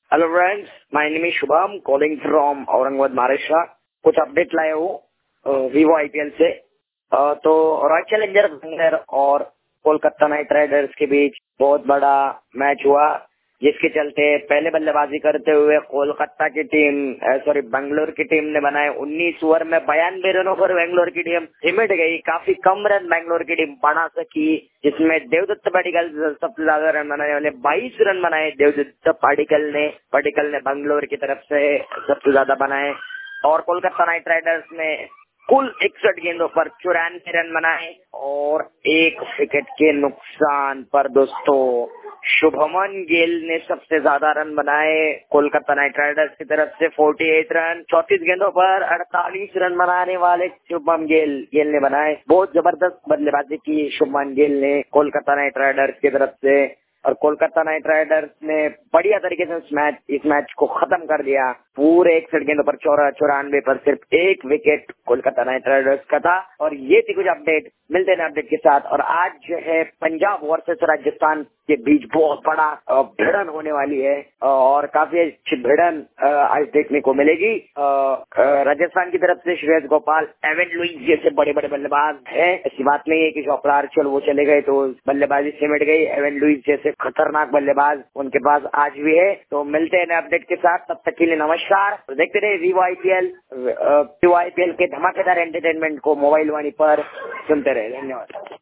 Hello friends, my name is Shubham calling from Aurangabad Maharashtra. कुछ update लाए हो वीवो आईपीएल से। तो रॉयल चैलेंजर्स बैंगलोर और कोलकाता नाइट राइडर्स के बीच बहुत बड़ा मैच हुआ, जिसके चलते पहले बल्लेबाजी करते हुए कोलकाता की टीम बेंगलोर की टीम ने बनाए 19 ओवर में 92 रनों पर बेंगलोर की टीम सिमट गई। काफी कम रन बेंगलोर की टीम बना सकी, जिसमें देवदत्त पाडिक्कल सबसे ज्यादा रन बनाने वाले 22 रन बनाए देवदत्त पाडिक्कल ने बेंगलोर की तरफ से सबसे ज्यादा बनाए। और कोलकाता नाइट राइडर्स ने कुल 61 गेंदों पर 94 रन बनाए और एक विकेट के नुकसान पर दोस्तों शुभमन गिल ने सबसे ज्यादा रन बनाए। कोलकाता नाइट राइडर्स की तरफ से 48 रन 34 गेंदों पर 48 रन बनाने वाले शुभमन गिल ने बनाए। बहुत जबरदस्त बल्लेबाजी की शुभमन गिल ने कोलकाता नाइट राइडर्स की तरफ से, और कोलकाता नाइट राइडर्स ने बढ़िया तरीके से इस मैच को खत्म कर दिया। पूरे 61 गेंदों पर 94 पर सिर्फ एक विकेट कोलकाता नाइट राइडर्स का था। और ये थी कुछ अपडेट, मिलते हैं अपडेट के साथ। और आज जो है पंजाब वर्सेस राजस्थान के बीच बहुत बड़ा भिड़न होने वाली है और काफी अच्छी भिड़न आज देखने को मिलेगी। राजस्थान की तरफ से श्रेयस गोपाल, एवन लुइस जैसे बड़े बड़े बल्लेबाज हैं। ऐसी बात नहीं है कि चोपड़ा चल वो चले गए तो बल्लेबाजी सिमट गई। एवन लुइस जैसे खतरनाक बल्लेबाज उनके पास आज भी है। तो मिलते हैं अपडेट के साथ, तब तक के लिए नमस्कार। तो देखते रहे वीवो आईपीएल के धमाकेदार एंटरटेनमेंट को मोबाइल वाणी पर सुनते रहे। धन्यवाद।